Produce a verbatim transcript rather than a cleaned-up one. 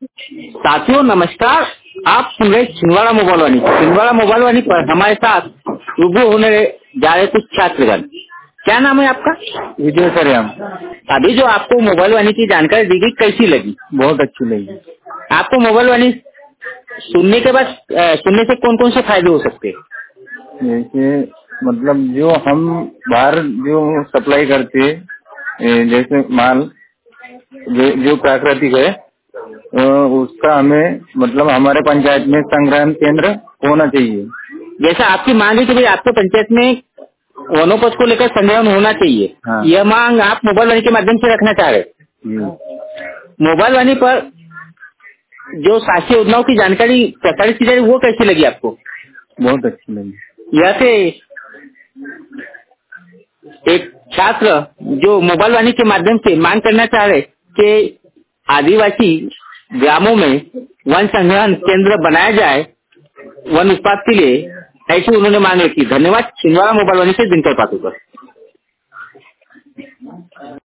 साथियों नमस्कार। आप सुन रहे छिंदवाड़ा मोबाइल वाणी। छिंदवाड़ा मोबाइल वाणी पर हमारे साथ रूबरू होने जा रहे कुछ छात्रगण। क्या नाम है आपका? विजय सरेम। अभी जो आपको मोबाइल वाणी की जानकारी दी गई कैसी लगी? बहुत अच्छी लगी। आपको मोबाइल वाणी सुनने के बाद अ, सुनने से कौन कौन से फायदे हो सकते हैं? जैसे मतलब जो हम बाहर जो सप्लाई करते हैं, ए, जैसे माल जो, जो प्राकृतिक है, अ, उसका हमें मतलब हमारे पंचायत में संग्रहण केंद्र होना चाहिए। जैसा आपकी मांग है कि भाई आपके पंचायत में वनोपज को लेकर संग्रहण होना चाहिए। हाँ। यह मांग आप मोबाइल वाणी के माध्यम से रखना चाह रहे हैं। जी। मोबाइल वाणी पर जो शासकीय योजनाओं की जानकारी प्रसारित की जा रही है वो कैसी लगी आपको? बहुत अच्छी लगी। यह से एक छात्र जो मोबाइल वाणी के माध्यम से मांग करना चाह रहे कि आदिवासी ग्रामों में वन संग्रहण केंद्र बनाया जाए वन उत्पाद के लिए, ऐसी उन्होंने मांग रखी। धन्यवाद। छिंदवाड़ा मोबाइल वाणी से दिनकर पाटुकर।